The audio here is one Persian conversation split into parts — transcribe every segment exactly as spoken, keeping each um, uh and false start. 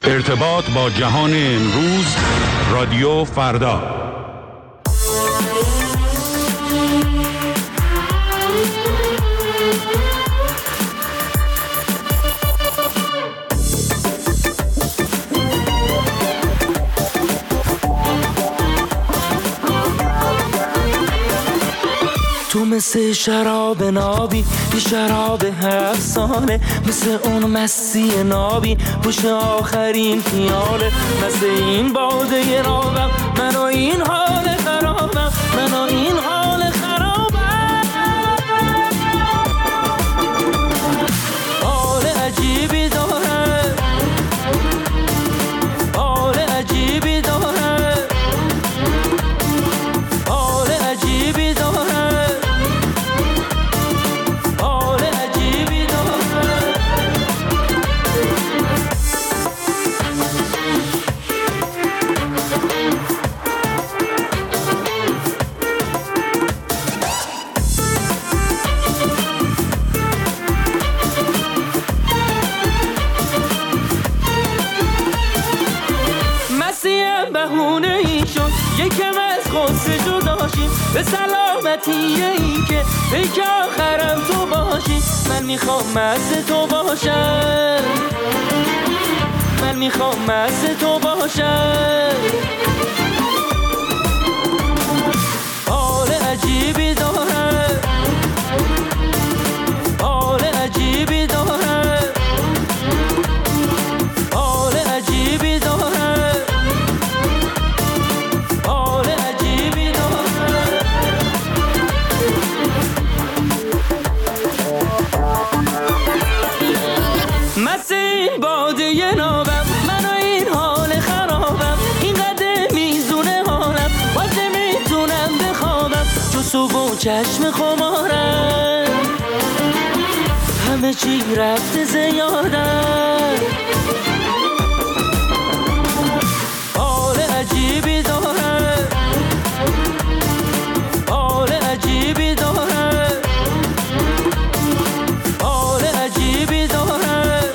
ارتباط با جهان امروز، رادیو فردا. تو مثل شراب نابی، یه شراب هفت ساله، مثل اون مسیح نابی پشت آخرین پیاله. مثل این باده نابم، من و این حال خرابم، من و این حال خرابم. حال عجیبی داره، حال عجیبی داره، حال عجیبی داره. یکم از غصه جداشیم، به سلامتی این که پیک آخرم تو باشی. من میخوام مست تو باشم، من میخوام مست تو باشم. حال عجیبی داره، حال عجیبی داره، حال عجیبی داره. مسیح باده نابم، من و این حال خرابم. این قدر میزونه حالم، باز نمیتونم بخوابم. جو صبح و چشم خمارم، همه چی رفته زیادم. حال عجیبی داره، حال عجیبی داره، حال عجیبی داره.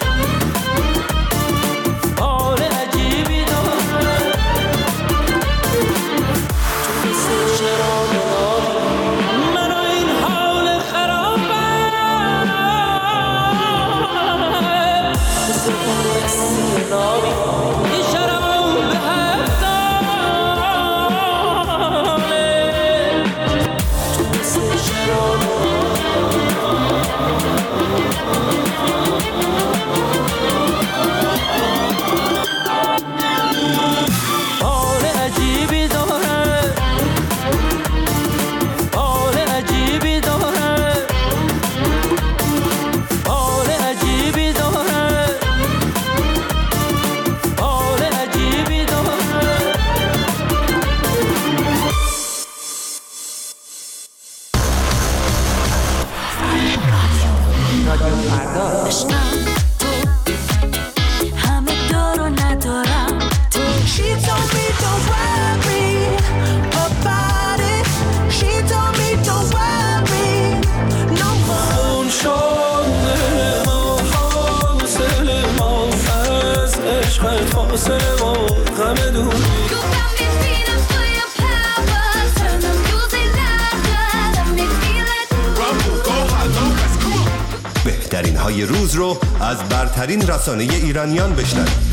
بهترین های روز رو از برترین رسانه ایرانیان بشنوید.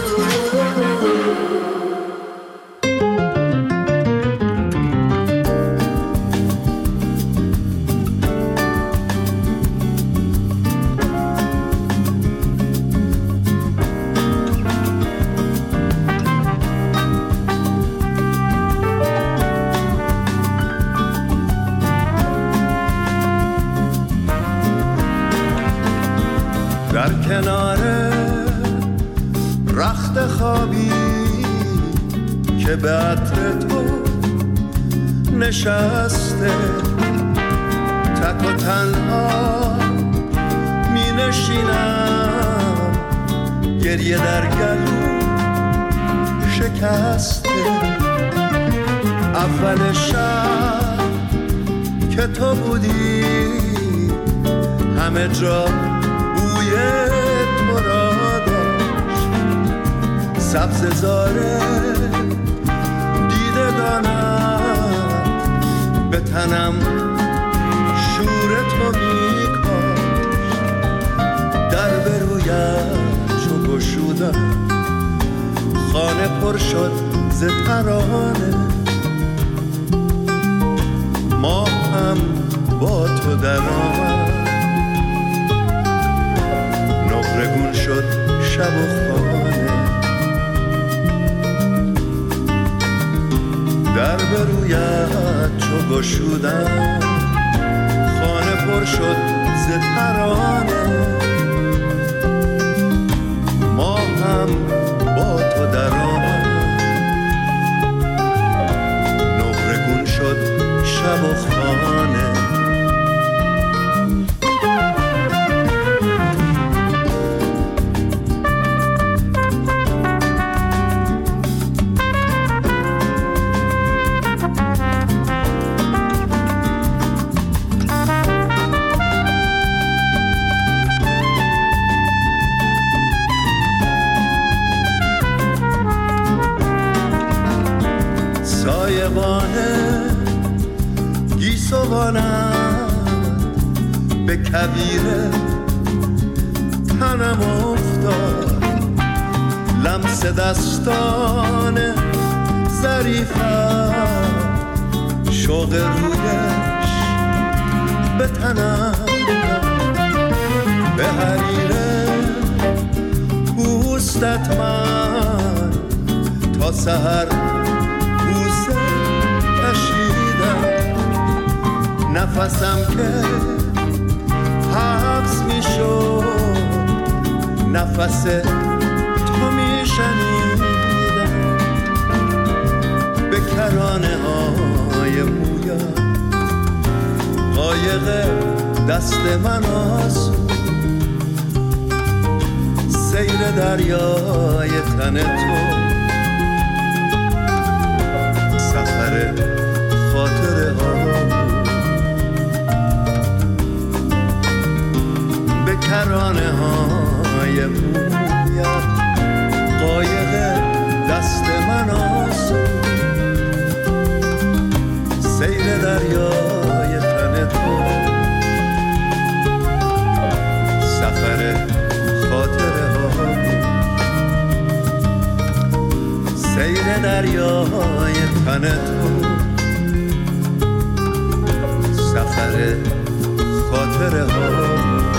در کنار رخت خوابی که به عطر تو نشسته، تک و تنها می نشینم، گریه در گلو شکسته. اول شب که تو بودی همه جا بوی تو را داشت، سبز زاره دیده دانم به تنم شور تو میکاش در به رویم چو گشودم خانه پر شد ز ترانه ما هم با تو در آمد نقرگون شد شب و خانه در به رویت چو گشودم خانه پر شد ز ترانه ما هم با تو در آمد نقرگون شد شب و خانه به کبیره تنم افتاد لمس دستان ظریفم شوق رویش به تنم به حریره پوستت من تا سحر بوسه کشیدم نفسم که حبس می شد نفس تو می شنیدم به کرانه های مویم قایق دست من آسود سیر دریای تن تو سفر خاطره ها کرانه های مویت قایق دست من آسود سیر دریای تن تو سفر خاطره ها سیر دریای تن تو سفر خاطره ها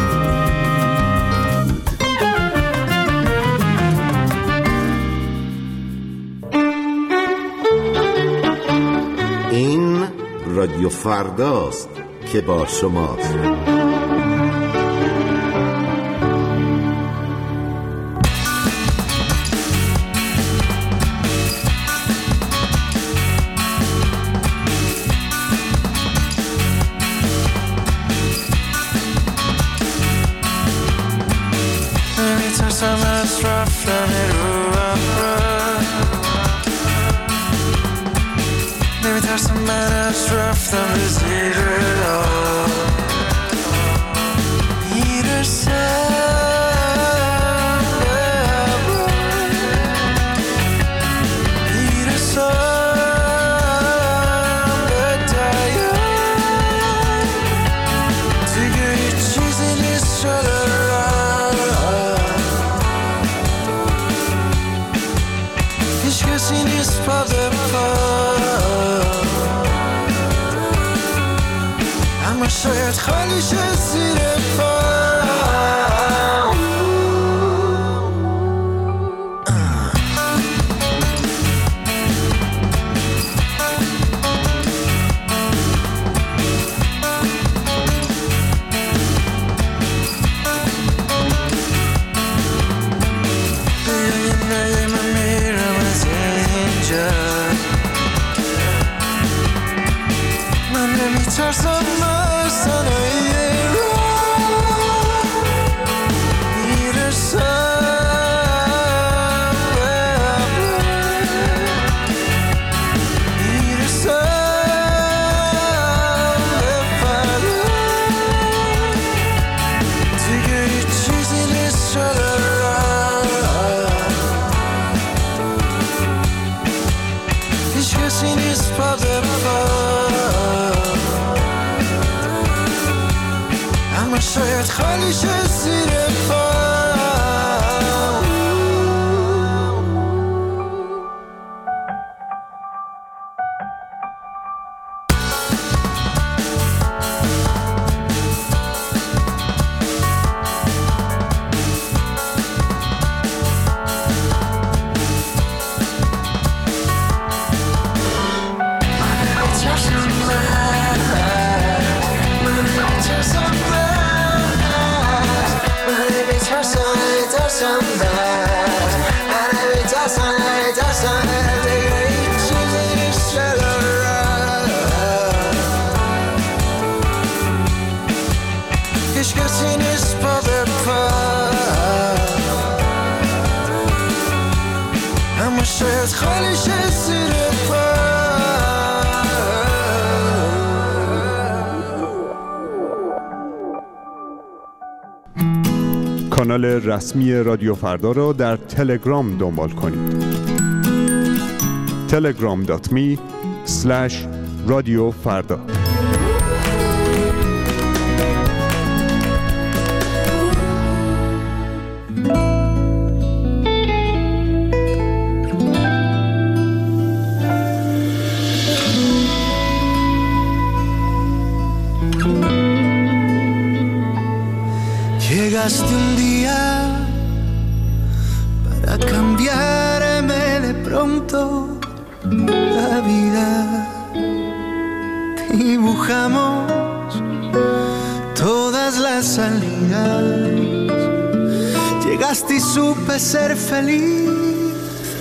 رادیو فرداست که با شماست. نمیترسم از رفتن رو ابرا نمیترسم من از رفتم به زیر آب میرسم به ابرا میرسم به دریا دیگه هیچ چیزی نیست شده هیچ کسی نیست پا به پا اما شاید خالی شد زیر پا من نمیترسم مرسانه را میرسم به ابرا میرسم به فردا دیگه هیچ چیزی نیست شده را خالیش زیر پا. کانال رسمی رادیو فردا را در تلگرام دنبال کنید. تلگرام دات می اسلش رادیو فردا. Llegaste un día para cambiarme de pronto la vida. Dibujamos todas las salidas. Llegaste y supe ser feliz.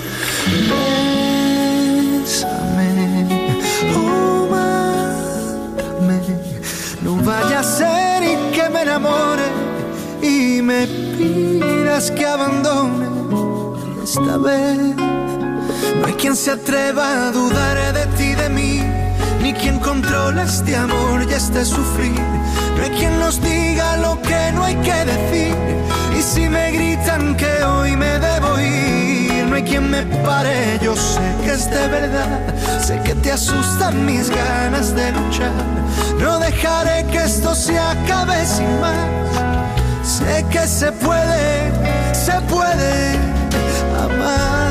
Bésame, oh, mátame. No vaya a ser y que me enamore y me pidas que abandone. Esta vez no hay quien se atreva a dudar de ti, de mí, ni quien controle este amor y este sufrir. No hay quien nos diga lo que no hay que decir. Y si me gritan que hoy me debo ir, no hay quien me pare, yo sé que es de verdad. Sé que te asustan mis ganas de luchar. No dejaré que esto se acabe sin más. Sé que se puede, se puede amar.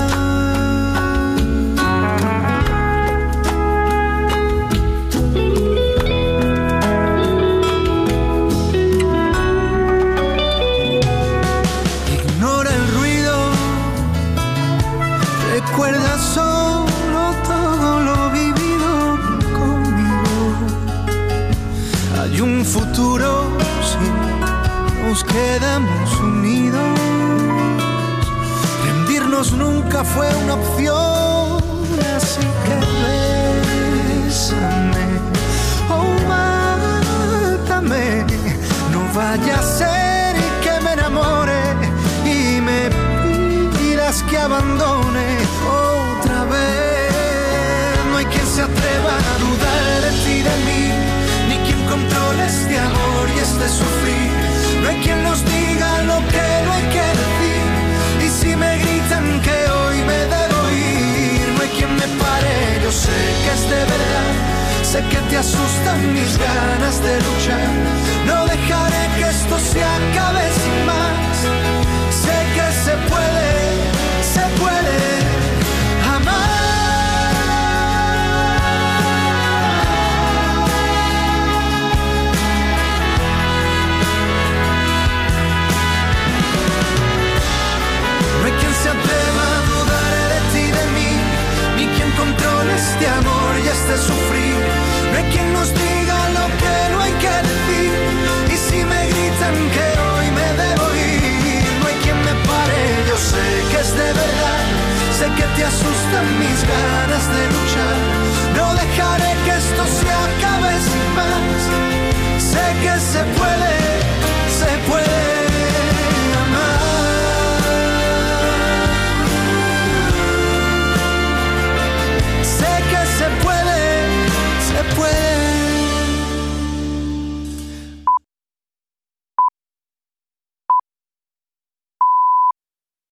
Ignora el ruido, recuerda solo todo lo vivido conmigo. Hay un futuro, sí, nos quedamos unidos. Rendirnos nunca fue una opción, así que bésame, oh, mátame. No vaya a ser que me enamore y me pidas que abandone otra vez. No hay quien se atreva a dudar de ti, de mí, ni quien controle este amor y este sufrir. No hay quien nos diga lo que no hay que decir. Y si me gritan que hoy me debo ir, no hay quien me pare, yo sé que es de verdad. Sé que te asustan mis ganas de luchar. No dejaré que esto se acabe sin más. Sé que se puede, se puede amar. Se atreva a dudar de ti, de mí, ni quien controle este amor y este sufrir. No hay quien nos diga lo que no hay que decir. Y si me gritan que hoy me debo ir, no hay quien me pare, yo sé que es de verdad. Sé que te asustan mis ganas de luchar. No dejaré que esto se acabe sin más. Sé que se puede